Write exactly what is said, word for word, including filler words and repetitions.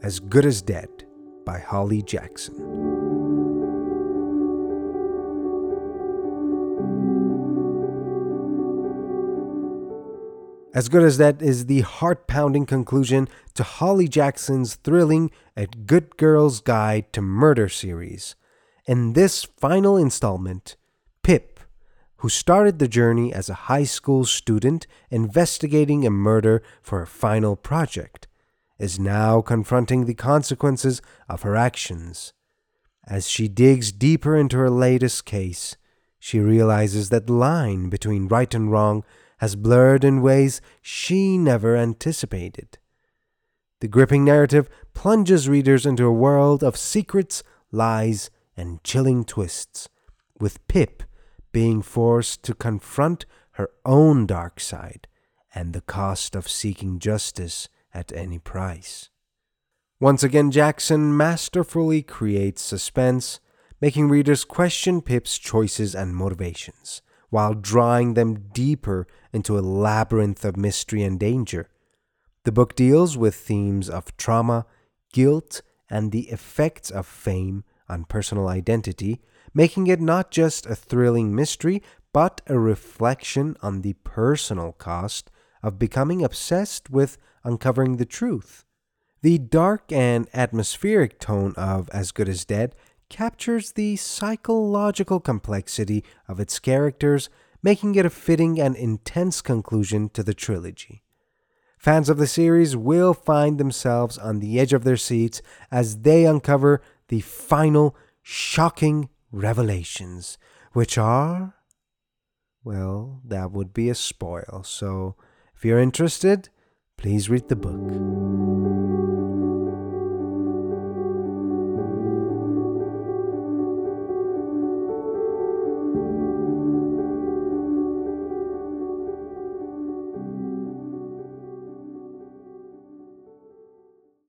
As Good as Dead by Holly Jackson. As Good as Dead is the heart-pounding conclusion to Holly Jackson's thrilling A Good Girl's Guide to Murder series. In this final installment, Pip, who started the journey as a high school student investigating a murder for her final project, is now confronting the consequences of her actions. As she digs deeper into her latest case, she realizes that the line between right and wrong has blurred in ways she never anticipated. The gripping narrative plunges readers into a world of secrets, lies, and chilling twists, with Pip being forced to confront her own dark side and the cost of seeking justice at any price. Once again, Jackson masterfully creates suspense, making readers question Pip's choices and motivations, while drawing them deeper into a labyrinth of mystery and danger. The book deals with themes of trauma, guilt, and the effects of fame on personal identity, making it not just a thrilling mystery, but a reflection on the personal cost of becoming obsessed with uncovering the truth. The dark and atmospheric tone of As Good as Dead captures the psychological complexity of its characters, making it a fitting and intense conclusion to the trilogy. Fans of the series will find themselves on the edge of their seats as they uncover the final shocking revelations, which are, well, that would be a spoil. So if you're interested, please read the book.